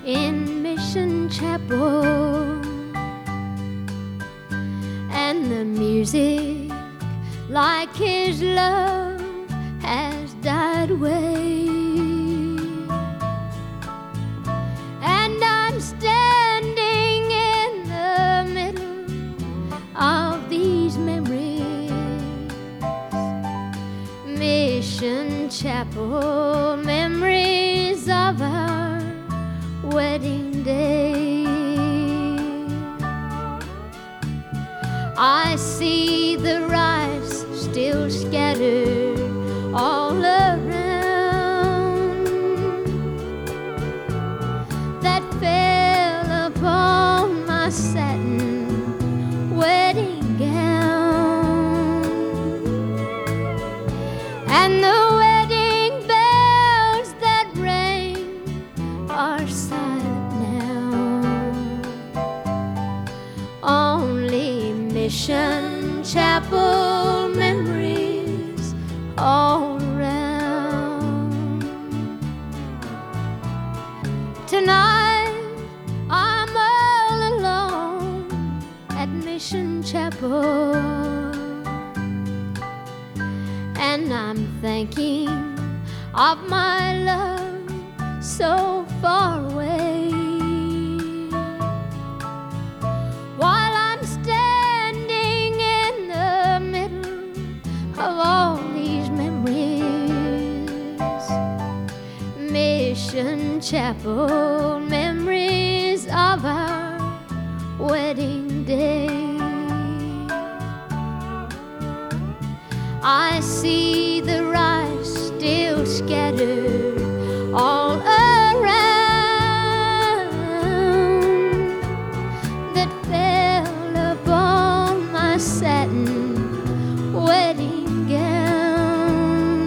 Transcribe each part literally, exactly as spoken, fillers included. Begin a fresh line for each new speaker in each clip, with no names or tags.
in Mission Chapel, and the music, like his love, has died away. And I'm standing in the middle of these memories, Mission Chapel, memories of our wedding day. I see the rice still scattered all around, that fell upon my satin wedding gown, and the wedding bells that rang are silent now. Only Mission Chapel memories all around. Tonight I'm all alone at Mission Chapel, and I'm thinking of my love so far away, while I'm standing in the middle of all these memories, Mission Chapel, memories of our wedding day. I see the rice still scattered all around, that fell upon my satin wedding gown,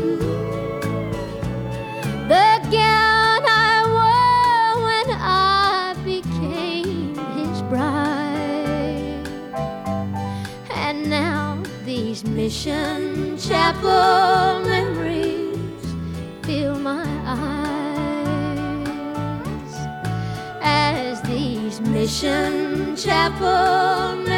the gown I wore when I became his bride. And now these Mission Chapel memories fill my eyes, as these Mission Chapel